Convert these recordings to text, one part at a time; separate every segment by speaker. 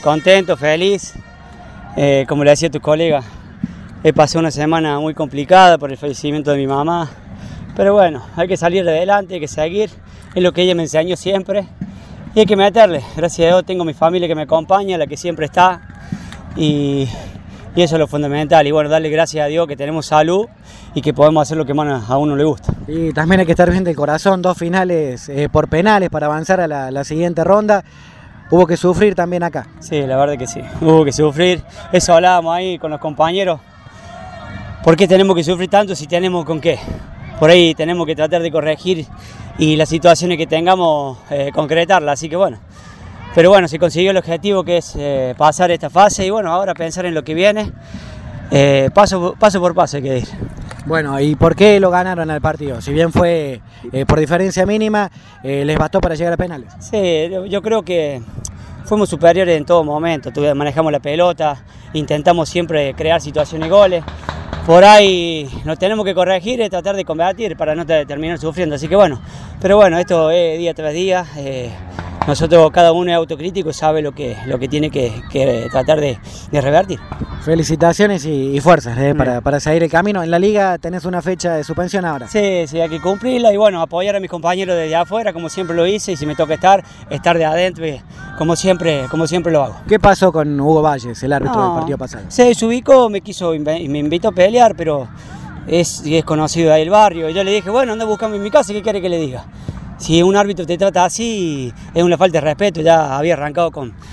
Speaker 1: contento, feliz. Como le decía a tu colega, he pasado una semana muy complicada por el fallecimiento de mi mamá. Pero bueno, hay que salir adelante, hay que seguir. Es lo que ella me enseñó siempre. Y hay que meterle. Gracias a Dios tengo mi familia que me acompaña, la que siempre está. Y eso es lo fundamental. Y bueno, darle gracias a Dios que tenemos salud y que podemos hacer lo que más a uno le gusta.
Speaker 2: Y también hay que estar bien del corazón, 2 finales por penales para avanzar a la siguiente ronda. Hubo que sufrir también acá.
Speaker 1: Sí, la verdad que sí, hubo que sufrir. Eso hablábamos ahí con los compañeros. ¿Por qué tenemos que sufrir tanto si tenemos con qué? Por ahí tenemos que tratar de corregir y las situaciones que tengamos concretarlas. Así que bueno. Pero bueno, se consiguió el objetivo que es pasar esta fase y bueno, ahora pensar en lo que viene. Paso por paso hay que ir.
Speaker 2: Bueno, ¿y por qué lo ganaron al partido? Si bien fue por diferencia mínima, ¿les bastó para llegar a penales?
Speaker 1: Sí, yo creo que fuimos superiores en todo momento. Manejamos la pelota, intentamos siempre crear situaciones y goles. Por ahí nos tenemos que corregir y tratar de combatir para no terminar sufriendo. Así que bueno, pero bueno, esto es día tras día. Nosotros, cada uno es autocrítico y sabe lo que tiene que tratar de revertir.
Speaker 2: Felicitaciones y fuerzas para seguir el camino. En la liga tenés una fecha de suspensión ahora.
Speaker 1: Sí, hay que cumplirla y bueno, apoyar a mis compañeros desde afuera, como siempre lo hice, y si me toca estar de adentro, como siempre lo hago.
Speaker 2: ¿Qué pasó con Hugo Valles, el árbitro del partido pasado?
Speaker 1: Se desubicó, me invitó a pelear, pero es conocido de ahí el barrio. Y yo le dije, bueno, anda buscando en mi casa, ¿qué quiere que le diga? Si un árbitro te trata así, es una falta de respeto. Ya había arrancado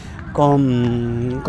Speaker 1: con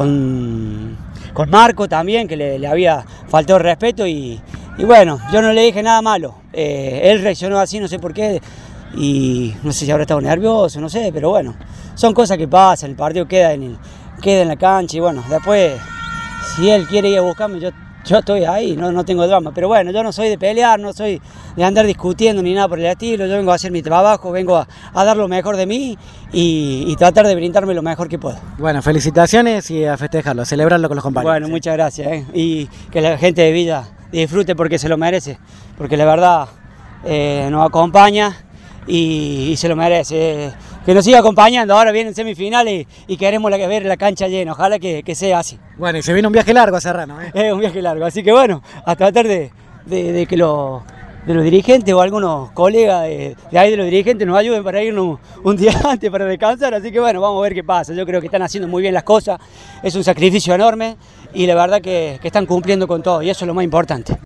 Speaker 1: Marco también, que le había faltado el respeto y bueno, yo no le dije nada malo. Él reaccionó así, no sé por qué, y no sé si habrá estado nervioso, no sé, pero bueno, son cosas que pasan, el partido queda en la cancha y bueno, después, si él quiere ir a buscarme, yo estoy ahí, no tengo drama, pero bueno, yo no soy de pelear, no soy de andar discutiendo ni nada por el estilo. Yo vengo a hacer mi trabajo, vengo a dar lo mejor de mí y tratar de brindarme lo mejor que puedo.
Speaker 2: Bueno, felicitaciones y a festejarlo, a celebrarlo con los compañeros.
Speaker 1: Bueno, muchas gracias, y que la gente de Villa disfrute porque se lo merece, porque la verdad nos acompaña y se lo merece. Que nos siga acompañando, ahora vienen semifinales y queremos ver la cancha llena, ojalá que sea así.
Speaker 2: Bueno, y se viene un viaje largo a Serrano.
Speaker 1: Es un viaje largo, así que bueno, a tratar de que los dirigentes o algunos colegas de ahí de los dirigentes nos ayuden para irnos un día antes para descansar, así que bueno, vamos a ver qué pasa. Yo creo que están haciendo muy bien las cosas, es un sacrificio enorme y la verdad que están cumpliendo con todo y eso es lo más importante.